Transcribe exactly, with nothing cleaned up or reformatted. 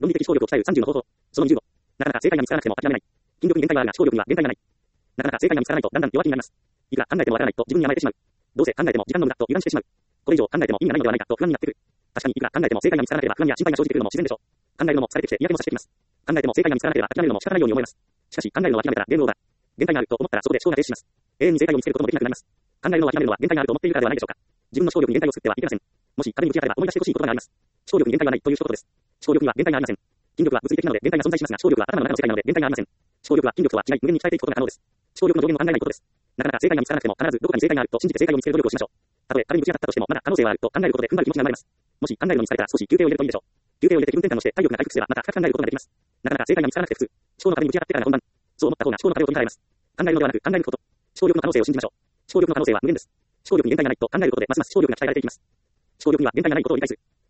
論理的思考力を鍛えるさんじゅうの方法。そのにじゅうご。なかなか正解が見つからなくても諦めない。筋力に限界があるが思考力には限界がない。なかなか正解が見つからないとだんだん弱気になります。いくら考えてもわからないと自分に甘えてしまう。どうせ考えても時間の無駄と油断してしまう。これ以上考えても意味がないのではないかと不安になってくる。確かにいくら考えても正解が見つからなければ不安や心配が生じてくるのも自然でしょう。考えるのも疲れてきて嫌気もさしてきます。考えても正解が見つからなければ諦めるのも仕方ないように思えます。しかし考えるのを諦めたらゲームオーバー。限界があると思ったらそこで思考が停止します。永遠に正解を見つけることもできなくなります。考えるのを諦めるのは限界があると思っているからではないでしょうか。自分の思考力に限界を作ってはいけません。もし壁にぶち当たれば思い出してほしい言葉があります。思考力に限界はないという一言です。思考力には限界がありません。筋力は物理的なので限界が存在しますが、思考力は頭の中の世界なので限界がありません。思考力は筋力とは違い無限に鍛えていくことが可能です。思考力の上限を考えないことです。なかなか正解が見つからなくても必ずどこかに正解があると信じて正解を見つける努力をしましょう。たとえ壁にぶち当たったとしてもまだ可能性はあると考えることで踏ん張る気持ちが生まれます。もし考えるのに疲れたら少し休憩を入れるといいでしょう。休憩を入れて気分転換をして体力が回復すればまた深く考えることができます。なかなか正解が見つからなくて普通。思考の壁にぶち当たってからが本番。そう思った方が思考の壁を取り払えます。考えるのではなく考えること。思考力の可能性を信じましょう。思考力の可能性は無限です。思考力に限界がないと考えることでますます思考力が鍛えられていきます。思考力には限界がないことを理解する。